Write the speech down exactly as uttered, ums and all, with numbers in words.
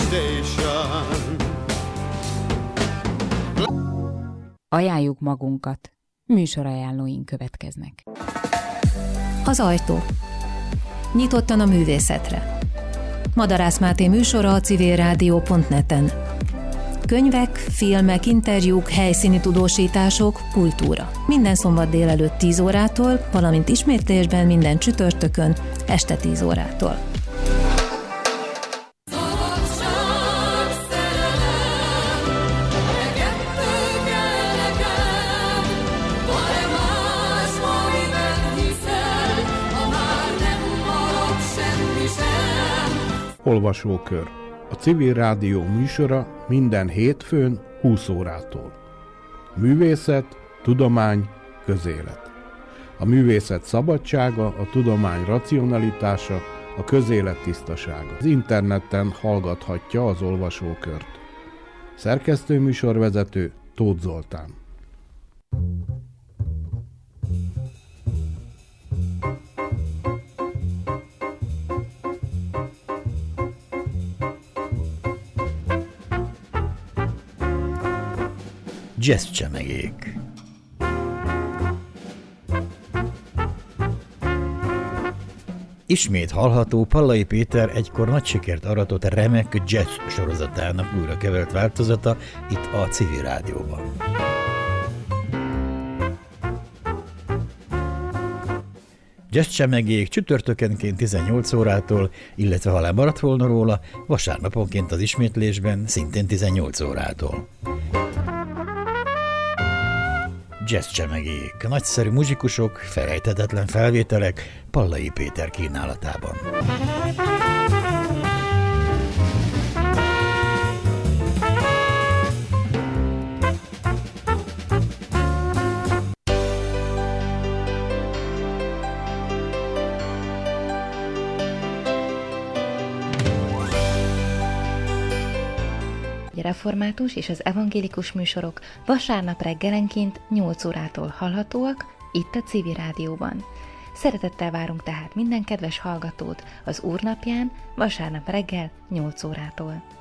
foundation. Ajánljuk magunkat. Műsorajánlóink következnek. Az ajtó. Nyitottan a művészetre. Madarász Máté műsora a civil rádió pont net-en. Könyvek, filmek, interjúk, helyszíni tudósítások, kultúra. Minden szombat délelőtt tíz órától, valamint ismétlésben minden csütörtökön este tíz órától. Olvasókör. A Civil Rádió műsora minden hétfőn húsz órától. Művészet, tudomány, közélet. A művészet szabadsága, a tudomány racionalitása, a közélet tisztasága. Az interneten hallgathatja az olvasókört. Szerkesztő műsorvezető Tóth Zoltán. Jazz csemegék. Ismét hallható Pallai Péter egykor nagy sikert aratott remek jazz sorozatának újra kevert változata itt a Civil Rádióban. Jazz csemegék csütörtökenként tizennyolc órától, illetve ha lemaradt volna róla, vasárnaponként az ismétlésben szintén tizennyolc órától. Jazz csemegék, nagyszerű muzsikusok, felejthetetlen felvételek Pallai Péter kínálatában. Református és az evangélikus műsorok vasárnap reggelenként nyolc órától hallhatóak itt a Civil Rádióban. Szeretettel várunk tehát minden kedves hallgatót az Úrnapján vasárnap reggel nyolc órától.